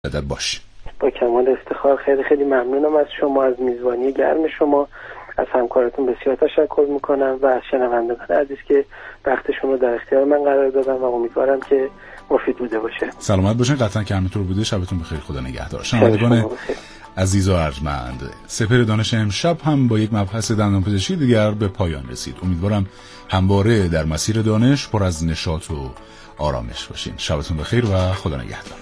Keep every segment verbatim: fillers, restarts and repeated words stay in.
ادب باش. با کمال افتخار. خیلی خیلی ممنونم از شما، از میزبانی گرم شما، از همکارتون بسیار تشکر میکنم و از شنوندگان عزیز که وقتشون رو در اختیار من قرار دادن و امیدوارم که مفید بوده باشه. سلامت باشین. قطعا که همینطور بوده. شبتون بخیر. خدا نگهدار. شنوندگان عزیز و ارجمند، سپهر دانش امشب هم با یک مبحث دندانپزشکی دیگر به پایان رسید. امیدوارم همواره در مسیر دانش پر از نشاط و آرامش باشین. شبتون بخیر و خدا نگهدار.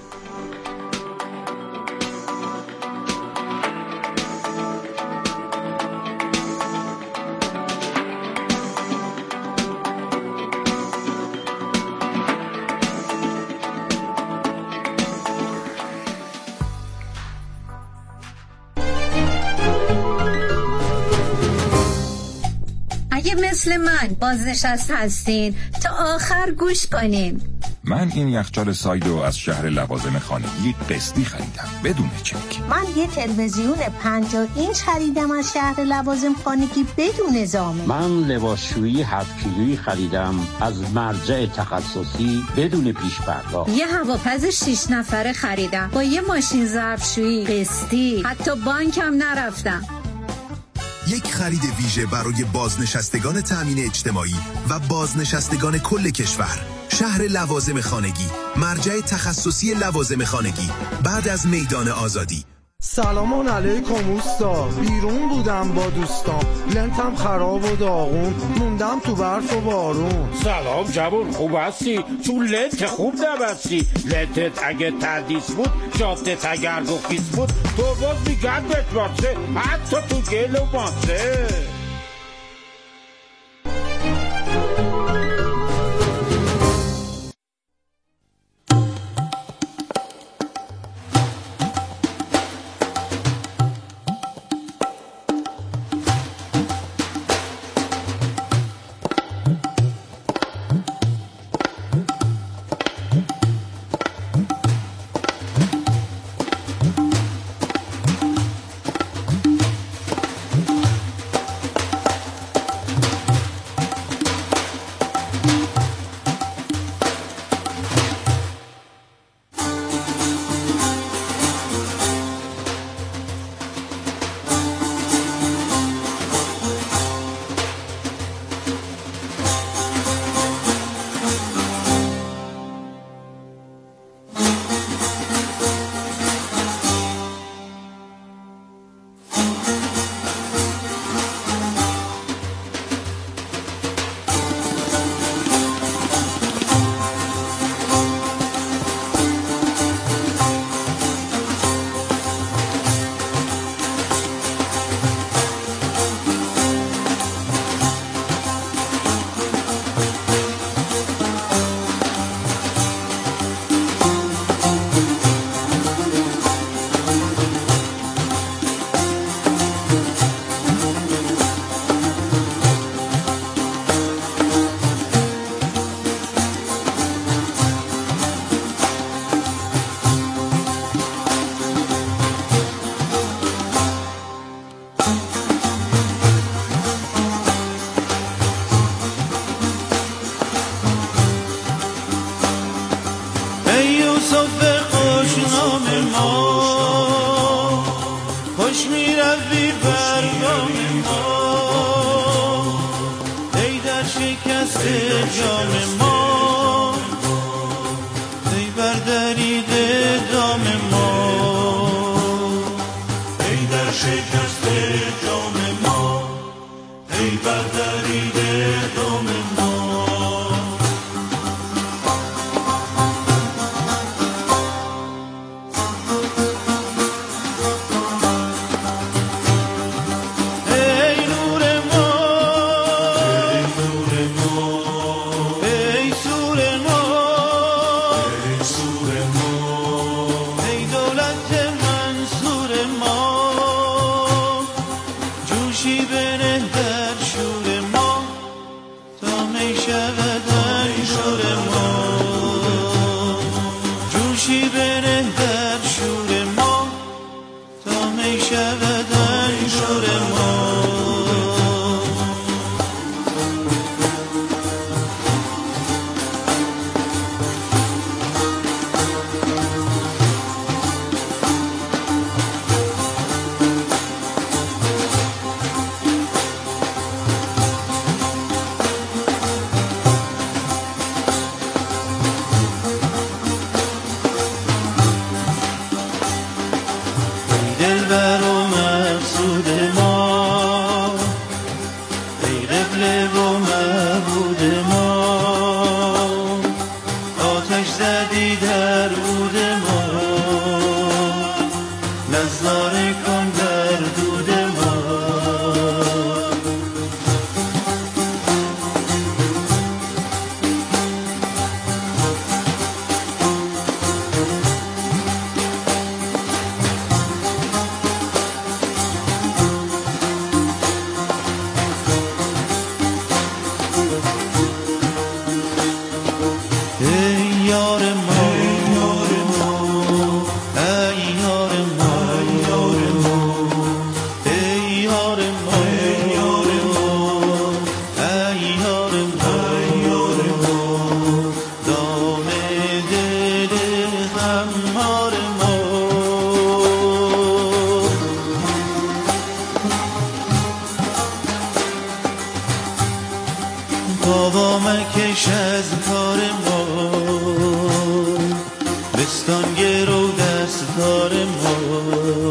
مثل من بازنشسته هستین تا آخر گوش کنین. من این یخچال سایدو از شهر لوازم خانگی قسطی خریدم بدون چک. من یه تلویزیون پنجاه اینچ خریدم از شهر لوازم خانگی بدون زامن. من لباسشویی هفت کیلویی خریدم از مرجع تخصصی بدون پیش پرداخت. یه هواپز شش نفره خریدم با یه ماشین ظرفشویی قسطی، حتی بانکم نرفتم. یک خرید ویژه برای بازنشستگان تأمین اجتماعی و بازنشستگان کل کشور. شهر لوازم خانگی، مرجع تخصصی لوازم خانگی بعد از میدان آزادی. سلام علیکم اوستا. بیرون بودم با دوستان، لنتم خراب و داغون، موندم تو برف و بارون. سلام جوون، خوب هستی؟ تو لنت خوب نبستی. لنتت اگه تردیس بود، جادت اگر گفیس بود، تو باز میگن بهت باشه، حتی تو گل و ماسه. کار ما.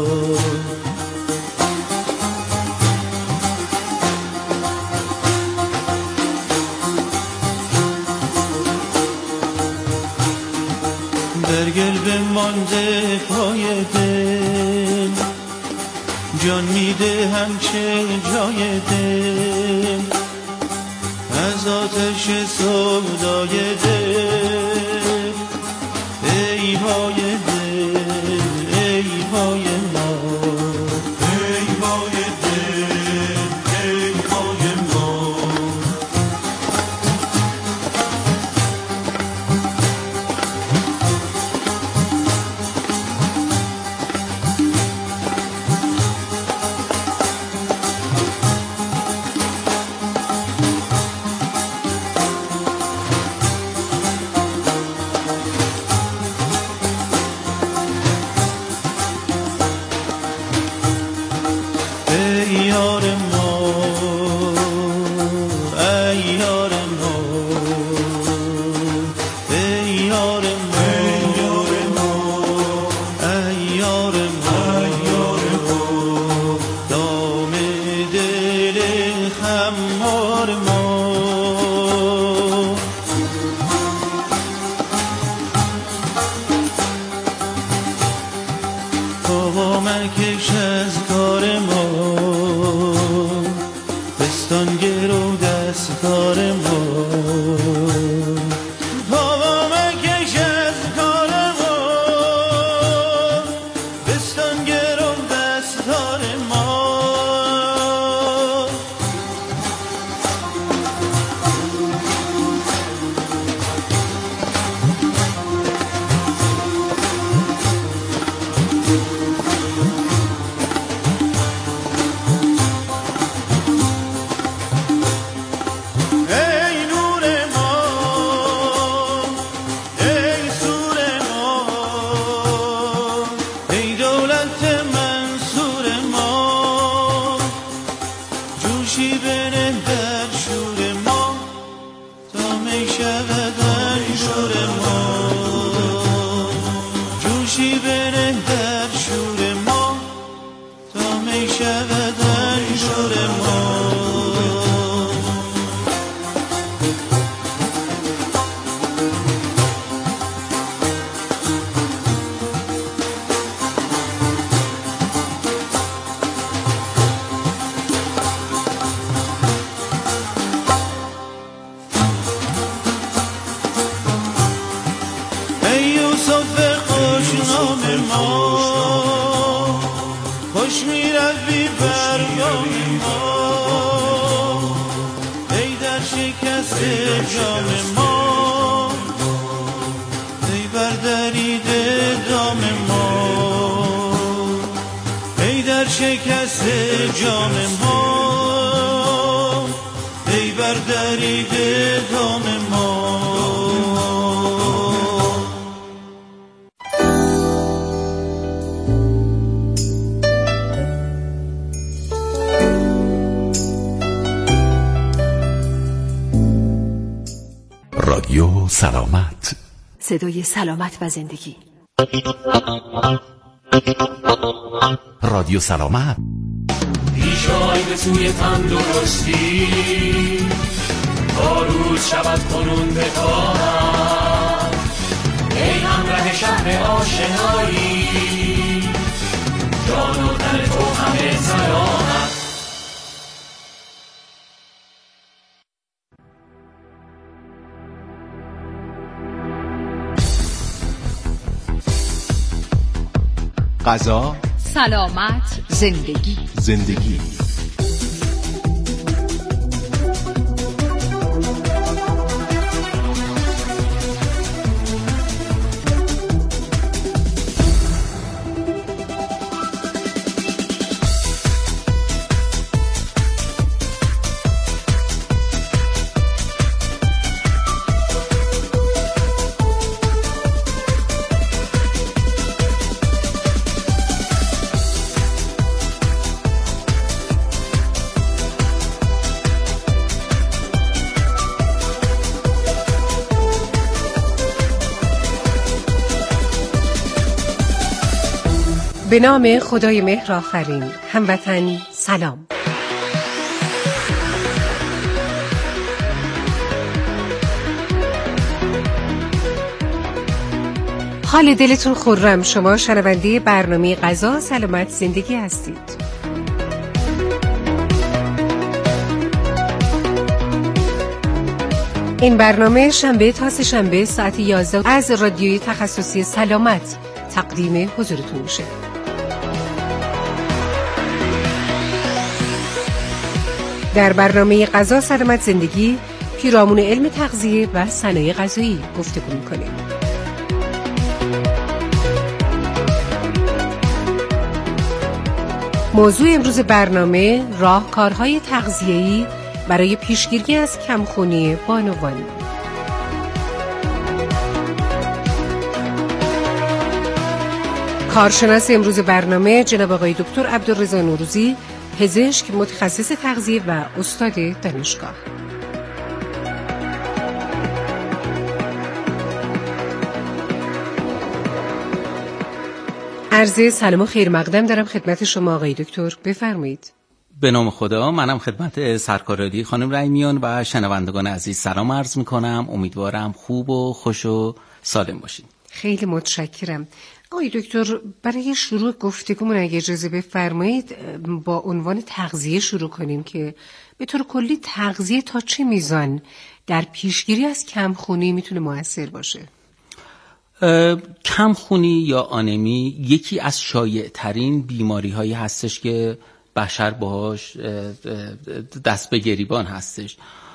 در گل بمانده پای دل، جان میده همچه جای دل، از آتش سودای دل. ای های دل ای های ما، ای های دل ای های ما. رادیو سلامت، صدای سلامت و زندگی. رادیو سلامت. پیشای به سوی تندرستی، تا روز شود کنون بتاهم. ای همراه شهر آشنایی، جان و تن تو همه سلامت. غذا، سلامت، زندگی. زندگی به نام خدای مهر آفرین. هموطن سلام. حال دلتون خرم، شما شنونده برنامه غذا سلامت زندگی هستید. این برنامه شنبه تا سه شنبه ساعت یازده از رادیوی تخصصی سلامت تقدیم حضورتون میشه. در برنامه غذا سلامت زندگی پیرامون علم تغذیه و صنایع غذایی گفتگو میکنیم. موضوع امروز برنامه راهکارهای تغذیه‌ای برای پیشگیری از کمخونی بانوان. کارشناس امروز برنامه جناب آقای دکتر عبدالرضا نوروزی، پزشک متخصص تغذیه و استاد دانشگاه. عرض سلام و خیر مقدم دارم خدمت شما آقای دکتر، بفرمایید. به نام خدا، منم خدمت سرکارادی خانم رحیمیان و شنوندگان عزیز سلام عرض میکنم. امیدوارم خوب و خوش و سالم باشید. خیلی متشکرم. آقای دکتر، برای شروع گفتگومون اگه اجازه بفرمایید با عنوان تغذیه شروع کنیم که به طور کلی تغذیه تا چه میزان در پیشگیری از کمخونی میتونه مؤثر باشه؟ کمخونی یا آنمی یکی از شایع ترین بیماری هایی هستش که بشر باهاش دست به گریبان هستش.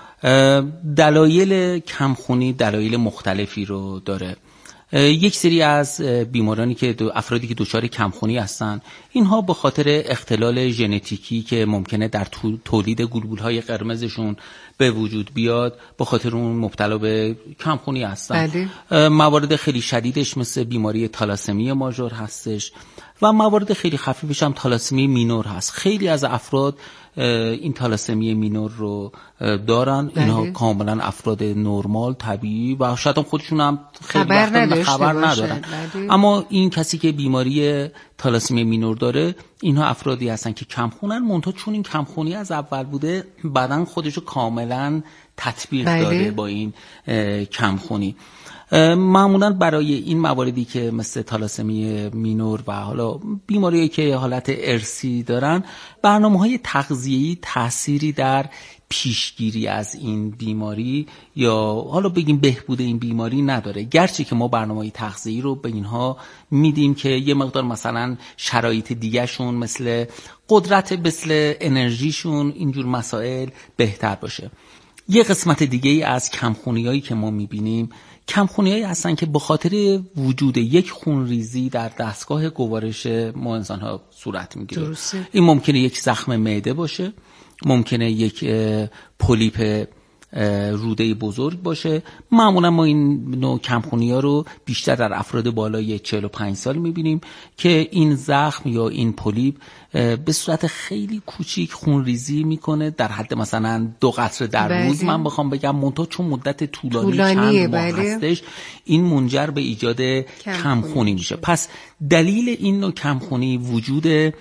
دلایل کمخونی دلایل مختلفی رو داره. یک سری از بیمارانی که افرادی که دچار کمخونی هستن، اینها به خاطر اختلال ژنتیکی که ممکنه در تولید گلبولهای قرمزشون به وجود بیاد، به خاطر اون مبتلا به کمخونی هستن. بله. موارد خیلی شدیدش مثل بیماری تالاسمی ماژور هستش و موارد خیلی خفیفش هم تالاسمی مینور هست. خیلی از افراد این تالاسمی مینور رو دارن. بله. اینها کاملا افراد نرمال طبیعی و شاید هم خودشون هم خیلی خبر, خبر ندارن. بله. اما این کسی که بیماری تالاسمی مینور داره، اینها افرادی هستن که کمخونن، منتها چون این کمخونی از اول بوده بدن خودشو کاملا تطبیق بله. داده با این کمخونی. معمولا برای این مواردی که مثل تالاسمی مینور و حالا بیماریایی که حالت ارثی دارن، برنامه‌های تغذیه‌ای تأثیری در پیشگیری از این بیماری یا حالا بگیم بهبود این بیماری نداره، گرچه که ما برنامه‌های تغذیه‌ای رو به اینها میدیم که یه مقدار مثلا شرایط دیگه‌شون مثل قدرت، مثل انرژیشون، اینجور مسائل بهتر باشه. یه قسمت دیگه ای از کمخونیایی که ما میبینیم، کمخونیایی هستن که به خاطر وجود یک خونریزی در دستگاه گوارش ما انسان‌ها صورت میگیره. این ممکنه یک زخم معده باشه، ممکنه یک پولیپ روده بزرگ باشه. معمولا ما این نوع کمخونی‌ها رو بیشتر در افراد بالای چهل و پنج سال می‌بینیم که این زخم یا این پولیپ به صورت خیلی کوچیک خونریزی میکنه، در حد مثلا دو قطره در بله. روز من بخوام بگم، منتها چون مدت طولانی چند ماه بله. هستش، این منجر به ایجاد کمخونی میشه. پس دلیل این نوع کمخونی وجود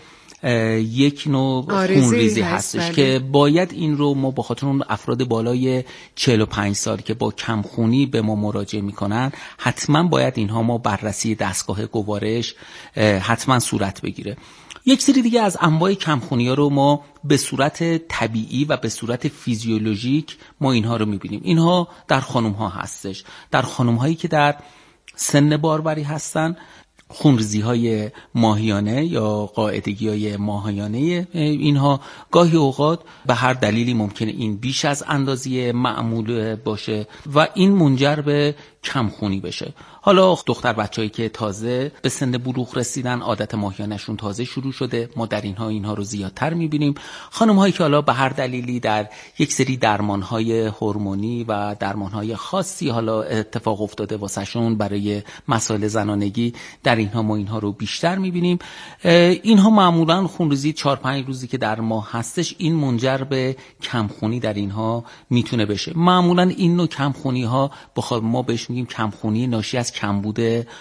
یک نوع خونریزی هستش هست که باید این رو ما با خاطر اون افراد بالای چهل و پنج سال که با کمخونی به ما مراجعه میکنن، حتما باید اینها ما بررسی دستگاه گوارش حتما صورت بگیره. یک سری دیگه از انواع کمخونی ها رو ما به صورت طبیعی و به صورت فیزیولوژیک ما اینها رو میبینیم. اینها در خانم ها هستش، در خانم هایی که در سن باروری هستن، خونریزی های ماهیانه یا قاعدگی های ماهیانه اینها گاهی اوقات به هر دلیلی ممکنه این بیش از اندازه معمول باشه و این منجر به کمخونی بشه. حالا دختر بچه‌ای که تازه به سن بلوغ رسیدن، عادت ماهیانه‌شون تازه شروع شده، ما در اینها اینها رو زیادتر می‌بینیم. خانم‌هایی که حالا به هر دلیلی در یک سری درمان‌های هورمونی و درمان‌های خاصی حالا اتفاق افتاده واسهشون برای مسائل زنانگی، در اینها ما اینها رو بیشتر می‌بینیم. اینها معمولاً خونریزی چهار پنج روزی که در ماه هستش، این منجر به کمخونی در اینها میتونه بشه. معمولاً این نوع کمخونی‌ها بخاطر ما بهش میگیم کمخونی ناشی از کمبود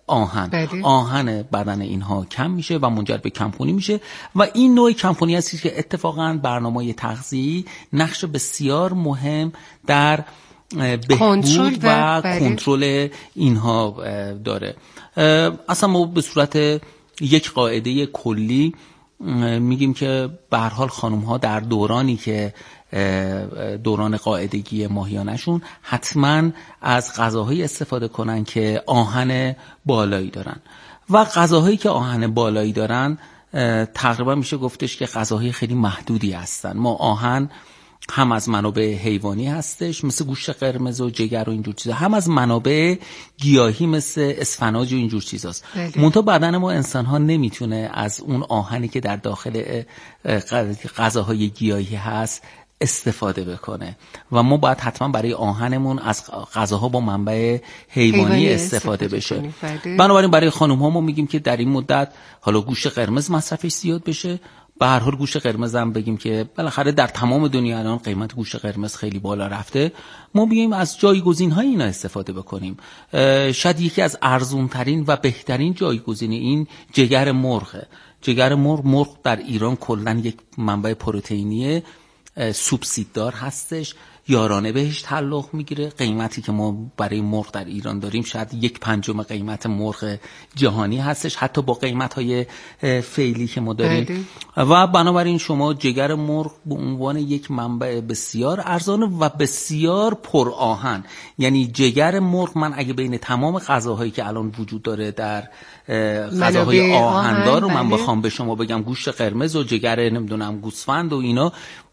آهن. بله. آهن بدن اینها کم میشه و منجر به کمخونی میشه و این نوع کمخونی هستی که اتفاقا برنامه تغذیه‌ای نقش بسیار مهم در بهبود و کنترل اینها داره. اصلا ما به صورت یک قاعده کلی میگیم که به هر حال خانم ها در دورانی که دوران قاعدگی ماهیانه‌شون حتما از غذاهایی استفاده کنن که آهن بالایی دارن و غذاهایی که آهن بالایی دارن تقریبا میشه گفتش که غذاهای خیلی محدودی هستن. ما آهن هم از منابع حیوانی هستش مثل گوشت قرمز و جگر و اینجور چیزا، هم از منابع گیاهی مثل اسفناج و اینجور چیزاست. منتها بدن ما انسان ها نمیتونه از اون آهنی که در داخل غذاهای گیاهی هست استفاده بکنه و ما باید حتما برای آهنمون از غذاها با منبع حیوانی, حیوانی استفاده, استفاده بشه. بنابراین برای خانم ها ما میگیم که در این مدت حالا گوشت قرمز مصرفش زیاد بشه. به هر حال گوشت قرمز هم بگیم که بالاخره در تمام دنیا الان قیمت گوشت قرمز خیلی بالا رفته، ما بگیم از جایگزین های اینا استفاده بکنیم. شاید یکی از ارزون ترین و بهترین جایگزین این جگر مرغه. جگر مرغ مرغ در ایران کلا یک منبع پروتئینی سوبسیددار هستش، یارانه بهش تعلق میگیره. قیمتی که ما برای مرغ در ایران داریم شاید یک پنجم قیمت مرغ جهانی هستش، حتی با قیمت های فعلی که ما داریم. و بنابراین شما جگر مرغ به عنوان یک منبع بسیار ارزان و بسیار پر آهن، یعنی جگر مرغ من اگه بین تمام غذاهایی که الان وجود داره در غذاهای آهندار رو من بخوام به شما بگم گوشت قرمز و جگر نمیدونم گوسفند و اینا،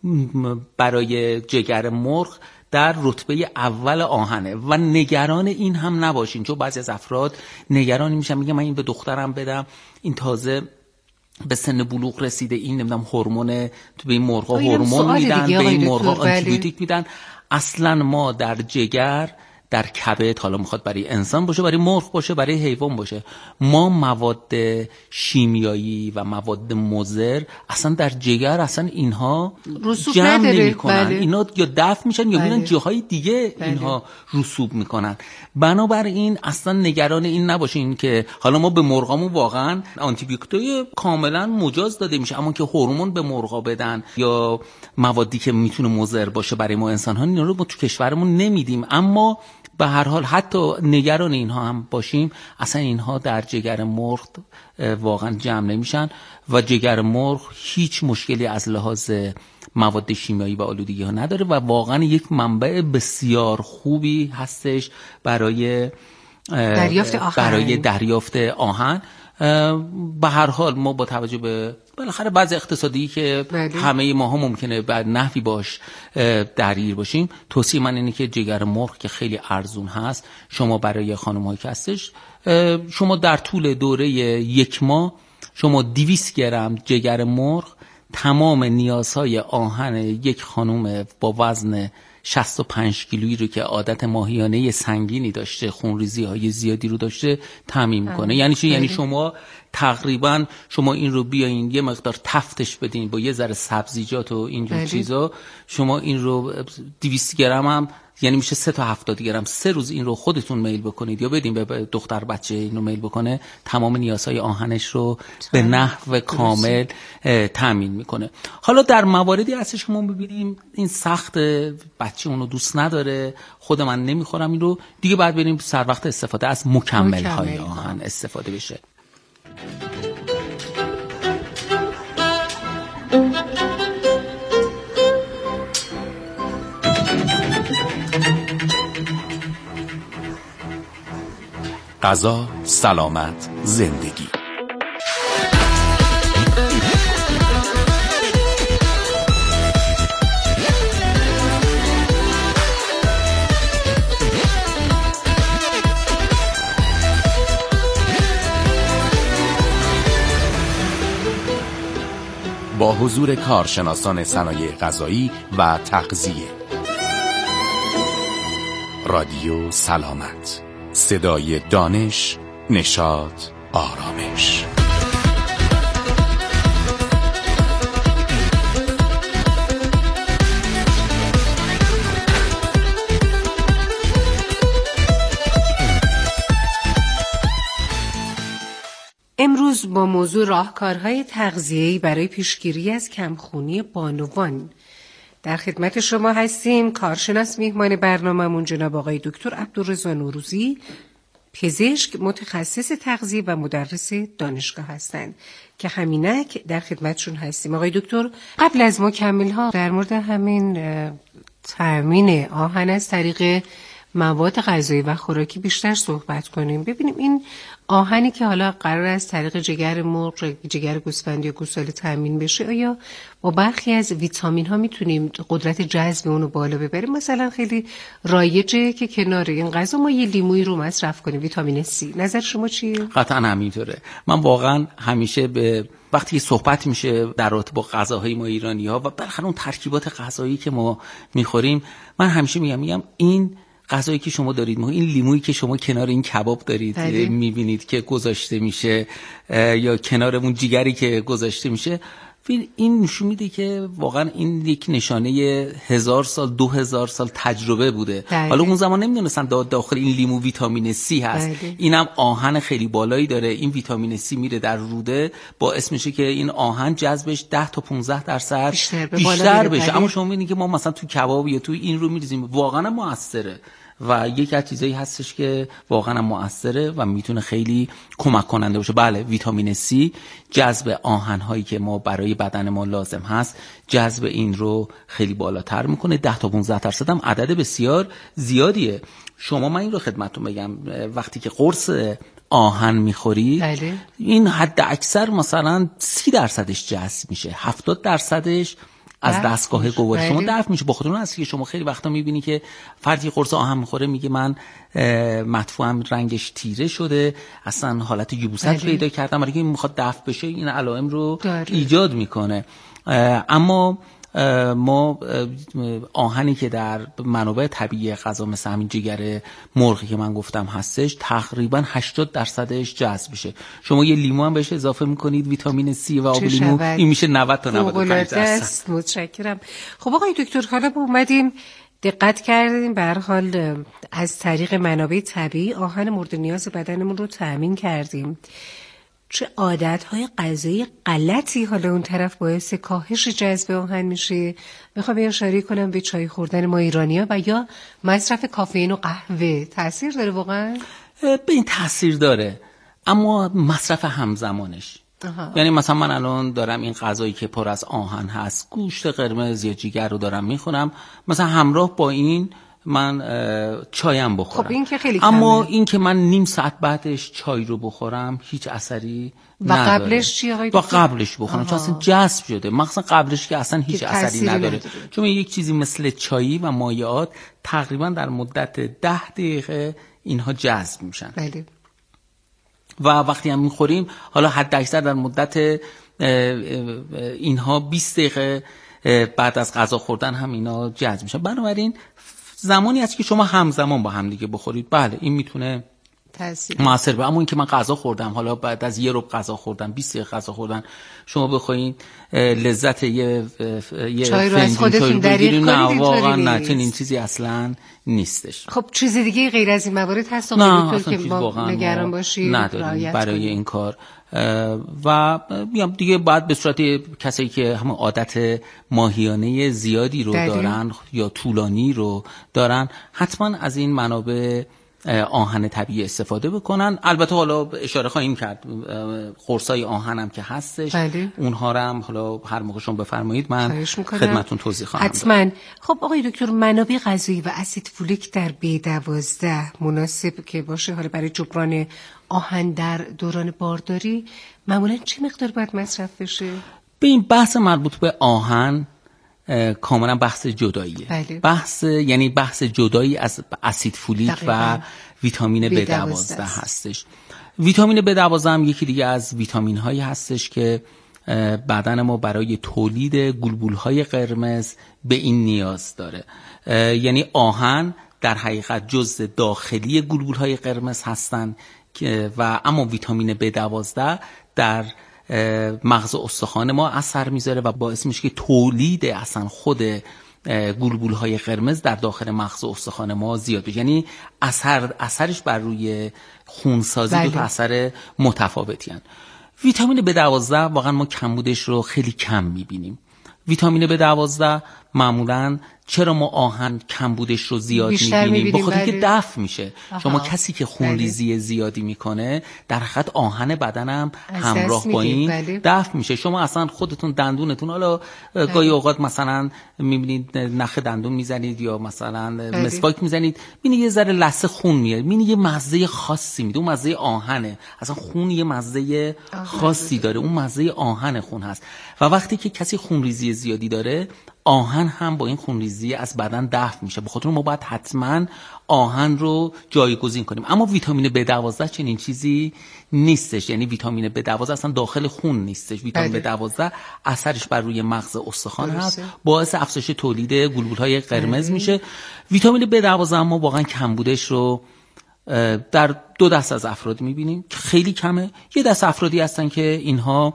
برای جگر مرغ در رتبه اول آهنه. و نگران این هم نباشین، چون بعضی از افراد نگران میشن میگن من این به دخترم بدم، این تازه به سن بلوغ رسیده، این نمیدونم هورمون تو به این مرغا هورمون میدن، به این مرغا آنتیبیوتیک میدن. اصلا ما در جگر، در کبد، حالا میخواد برای انسان باشه، برای مرغ باشه، برای حیوان باشه، ما مواد شیمیایی و مواد مضر اصلا در جگر اصلا اینها جمع نمی‌کنن. بله. اینا یا دفع میشن یا میرن جاهای دیگه. بله. اینها رسوب میکنن. بنابراین اصلا نگران این نباشین که حالا ما به مرغامون واقعا آنتیبیوتیک کاملا مجاز داده میشه، اما که هورمون به مرغا بدن یا موادی که میتونه مضر باشه برای ما انسان ها، اینا رو ما تو کشورمون نمیدیم. اما به هر حال حتی نگران اینها هم باشیم، اصلا اینها در جگر مرغ واقعا جمع نمیشن و جگر مرغ هیچ مشکلی از لحاظ مواد شیمیایی و آلودگی ها نداره و واقعا یک منبع بسیار خوبی هستش برای دریافت آهن. برای دریافت آهن. به هر حال ما با توجه به بالاخره بعضی اقتصادی که بله. همه ماها ممکنه بعد نحوی باش درگیر باشیم، توصیه من اینه که جگر مرغ که خیلی ارزون هست، شما برای خانم‌هایی که هستش شما در طول دوره یک ماه شما دویست گرم جگر مرغ تمام نیازهای آهن یک خانم با وزن شصت و پنج کیلویی رو که عادت ماهیانه سنگینی داشته، خونریزی های زیادی رو داشته، تامین میکنه. یعنی چی؟ یعنی شما تقریبا شما این رو بیاین یه مقدار تفتش بدین با یه ذره سبزیجات و اینجور چیزا، شما این رو دویست گرم هم یعنی میشه سه تا هفتاد گرم، سه روز این رو خودتون میل بکنید یا بدین به دختر بچه اینو میل بکنه، تمام نیازهای آهنش رو به نحو کامل تامین میکنه. حالا در مواردی هستش که ما ببینیم این سخت، بچه اونو دوست نداره، خود من نمیخورم، این رو دیگه بعد بریم سر وقت استفاده از مکمل های آهن استفاده بشه. غذا، سلامت، زندگی. با حضور کارشناسان صنایع غذایی و تغذیه. رادیو سلامت، صدای دانش، نشاط، آرامش. امروز با موضوع راهکارهای تغذیه‌ای برای پیشگیری از کمخونی بانوان در خدمت شما هستیم. کارشناس میهمان برنامه‌مون جناب آقای دکتر عبدالرضا نوروزی، پزشک متخصص تغذیه و مدرس دانشگاه هستند که همینک در خدمتشون هستیم. آقای دکتر، قبل از مکمل ها در مورد همین تامین آهن از طریق مواد غذایی و خوراکی بیشتر صحبت کنیم. ببینیم این آهنی که حالا قرار از طریق جگر مرغ، جگر گوسفند یا گوساله تامین بشه، آیا با برخی از ویتامین ها میتونیم قدرت جذب اونو بالا ببریم؟ مثلا خیلی رایجه که کنار این غذا ما یه لیمویی رو مصرف کنیم، ویتامین سی. نظر شما چیه؟ قطعا همینطوره. من واقعا همیشه به وقتی صحبت میشه در رابطه با غذاهای ما ایرانی ها و بالاخره اون ترکیبات غذایی که ما میخوریم، من همیشه میگم میگم این غذایی که شما دارید، این لیمویی که شما کنار این کباب دارید میبینید که گذاشته میشه یا کنار اون جیگری که گذاشته میشه، این نشون میده که واقعا این یک نشانه هزار سال دو هزار سال تجربه بوده. بله. حالا اون زمان نمیدونستن داخل این لیمو ویتامین سی هست. بله. اینم آهن خیلی بالایی داره. این ویتامین سی میره در روده، باعث میشه که این آهن جذبش ده تا پانزده درصد بیشتر, بیشتر بشه. اما شما میبینید که ما مثلا تو کباب یا تو این رو میریزیم، واقعا موثره و یکی از چیزایی هستش که واقعا موثره و میتونه خیلی کمک کننده باشه. بله، ویتامین سی جذب آهن‌هایی که ما برای بدن ما لازم هست، جذب این رو خیلی بالاتر میکنه. ده تا پانزده درصد هم عدد بسیار زیادیه. شما من این رو خدمتتون بگم، وقتی که قرص آهن میخوری، بله. این حد اکثر مثلا سی درصدش جذب میشه، هفتاد درصدش از دستگاه گوارش شما دفع میشه. با خودتون هست که شما خیلی وقتا میبینی که فردی قرص آهن میخوره میگه من مدفوعم رنگش تیره شده، اصلا حالت یبوست پیدا کردم، برای اینکه میخواد دفع بشه این علائم رو داره. ایجاد میکنه. اما ما آهنی که در منابع طبیعی غذا مثل همین جگر مرغی که من گفتم هستش، تقریبا هشتاد درصدش جذب میشه. شما یه لیمو هم بهش اضافه میکنید، ویتامین سی و آب لیمو، این میشه نود تا نود و پنج درصد. متشکرم. خب آقای دکتر، حالا ما اومدیم دقت کردیم به هر حال از طریق منابع طبیعی آهن مورد نیاز بدنمون رو تامین کردیم. چه عادت‌های غذایی غلطی حالا اون طرف باعث کاهش جذب آهن میشه؟ میخوام اشاره کنم به چای خوردن ما ایرانی‌ها و یا مصرف کافئین و قهوه. تأثیر داره واقعا؟ به این تأثیر داره، اما مصرف همزمانش. آها. یعنی مثلا من الان دارم این غذایی که پر از آهن هست، گوشت قرمز یا جگر رو دارم میخورم، مثلا همراه با این من چایم بخورم. خب این که خیلی اما کمه. این که من نیم ساعت بعدش چای رو بخورم هیچ اثری و نداره. قبلش چی آقای و قبلش بخورم چون اصلا جذب شده، مخصوصا قبلش که اصلا هیچ اثری نداره. نداره چون یک چیزی مثل چایی و مایعات تقریبا در مدت ده دقیقه اینها جذب میشن. بله. و وقتی هم میخوریم حالا حد اکثر در مدت اینها بیست دقیقه بعد از غذا خوردن هم اینا جذب میشن. بنابراین زمانی هست که شما همزمان با هم دیگه بخورید، بله این میتونه موثر باشه. اما این که من غذا خوردم، حالا بعد از یه ربع غذا خوردم، بیست دقیقه غذا خوردن، شما بخواید لذت یه یه چای رو از خودتون دریغ کنید، واقعا نه، چنین چیزی اصلا نیستش. خب چیز دیگه غیر از این موارد هست آقای دکتر که با نگران باشید نداریم برای کنید. این کار و میام دیگه باید به صورت کسایی که هم عادت ماهیانه زیادی رو داریم. دارن یا طولانی رو دارن، حتما از این منابع آهن طبیعی استفاده بکنن. البته حالا اشاره خواهیم کرد قرصای آهن هم که هستش، بله. اونها رو هم حالا هر موقع شما بفرمایید من خدمتتون توضیح خواهم داد. حتما. خب آقای دکتر، منابع غذایی و اسید فولیک در بی دوازده مناسب که باشه حالا برای جبران آهن در دوران بارداری معمولا چه مقدار باید مصرف بشه؟ به این بحث مربوط به آهن کاملا بحث جداییه. بله. بحث یعنی بحث جدایی از اسید فولیک و ویتامین بی دوازده هستش. ویتامین بی دوازده هم یکی دیگه از ویتامین هایی هستش که بدن ما برای تولید گلبول های قرمز به این نیاز داره. یعنی آهن در حقیقت جزء داخلی گلبول های قرمز هستن و اما ویتامین بی دوازده در مغز استخوان ما اثر میذاره و باعث میشه که تولید اصلا خود گلبول های قرمز در داخل مغز استخوان ما زیاد بشه. یعنی اثر اثرش بر روی خونسازی بله. دو تا اثر متفاوتی هستند. ویتامین بی دوازده واقعا ما کمبودش رو خیلی کم میبینیم. ویتامین بی دوازده معمولاً چرا ما آهن کمبودش رو زیاد میبینیم؟ به خاطر اینکه دفع میشه. آها. شما کسی که خونریزی زیادی میکنه در حقیقت آهن بدنم همراه با این دفع میشه. شما اصلا خودتون دندونتون حالا گاهی اوقات مثلا میبینید نخ دندون میزنید یا مثلا مسواک میزنید، میبینید یه ذره لثه خون میاد، میبینید یه مزه خاصی میده، اون مزه آهنه. اصلا خون یه مزه خاصی داره، اون مزه آهن خون هست. و وقتی که کسی خونریزی زیادی داره، آهن هم با این خونریزی از بدن دفع میشه. به خاطر ما باید حتما آهن رو جایگزین کنیم. اما ویتامین بی دوازده چنین چیزی نیستش. یعنی ویتامین بی دوازده اصلا داخل خون نیستش. ویتامین بی دوازده اثرش بر روی مغز استخوان هست، باعث افزایش تولید گلبولهای قرمز میشه. ویتامین بی دوازده ما واقعا کمبودش رو در دو دست از افراد میبینیم که خیلی کمه. یه دست افرادی هستن که اینها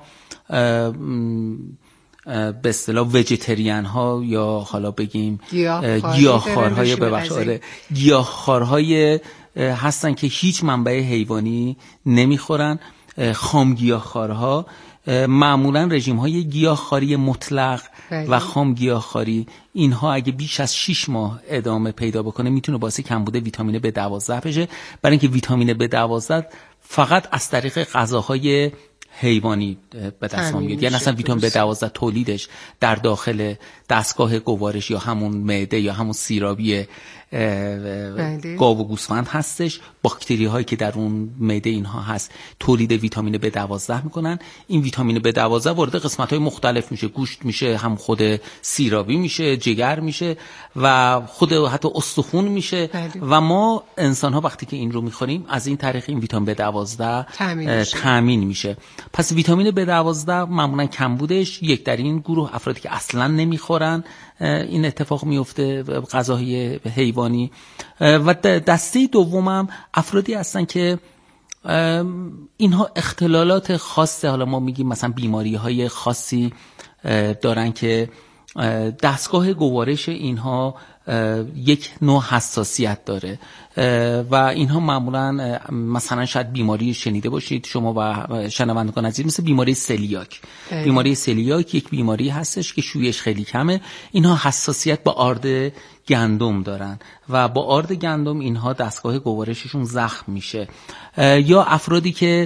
به اصطلاح ویژیتریان ها یا حالا بگیم گیاهخوارهای ببخشید گیاهخوارهای هستن که هیچ منبع حیوانی نمیخورن. خام گیاهخوارها معمولا رژیم های گیاهخواری مطلق و خام گیاهخواری، اینها اگه بیش از شش ماه ادامه پیدا بکنه میتونه باعث کمبود ویتامین بی دوازده بشه، برای اینکه ویتامین بی دوازده فقط از طریق غذاهای حیوانی به دست میاد. یعنی اصلا ویتامین بی دوازده تولیدش در داخل دستگاه گوارش یا همون معده یا همون سیرابی گاو و گوسفند هستش. باکتری هایی که در اون معده اینها هست تولید ویتامین بی دوازده میکنن. این ویتامین بی دوازده وارد قسمت های مختلف میشه، گوشت میشه، هم خود سیرابی میشه، جگر میشه و خود حتی استخون میشه. بله. و ما انسان ها وقتی که این رو میخوریم از این طریق این ویتامین بی دوازده تامین میشه. پس ویتامین بی دوازده معمولا کمبودش یک در این گروه افرادی که اصلا نمیخورن این اتفاق میفته، غذاهای حیوانی. و دسته دومم افرادی هستن که اینها اختلالات خاصه، حالا ما میگیم مثلا بیماری های خاصی دارن که دستگاه گوارش اینها یک نوع حساسیت داره و اینها معمولا مثلا شاید بیماری شنیده باشید شما و شنوندگان عزیز، مثل بیماری سلیاک. ای. بیماری سلیاک یک بیماری هستش که شویش خیلی کمه. اینها حساسیت با آرد گندم دارن و با آرد گندم اینها دستگاه گوارششون زخم میشه. یا افرادی که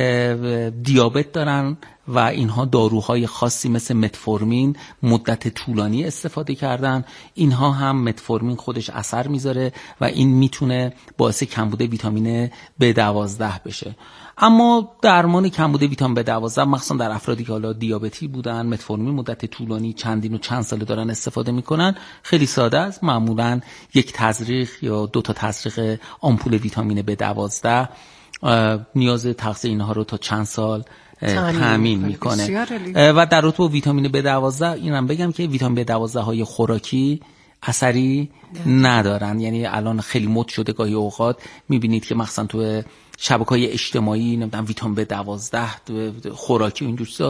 دیابت دارن و اینها داروهای خاصی مثل متفورمین مدت طولانی استفاده کردن، اینها هم متفورمین خودش اثر میذاره و این میتونه باعث کمبود ویتامین بی دوازده بشه. اما درمان کمبود ویتامین بی دوازده مخصوصا در افرادی که حالا دیابتی بودن، متفورمین مدت طولانی چندین و چند ساله دارن استفاده میکنن، خیلی ساده است. معمولا یک تزریق یا دو تا تزریق آمپول ویتامین بی دوازده نیاز تغذیه اینها رو تا چند سال تامین میکنه. و در رابطه با ویتامین بی دوازده اینم بگم که ویتامین بی دوازده های خوراکی اثری ندارن. یعنی الان خیلی مد شده، گاهی اوقات میبینید که مثلا تو شبکه‌های اجتماعی نمیدونم ویتامین بی دوازده خوراکی و اینجور چیزا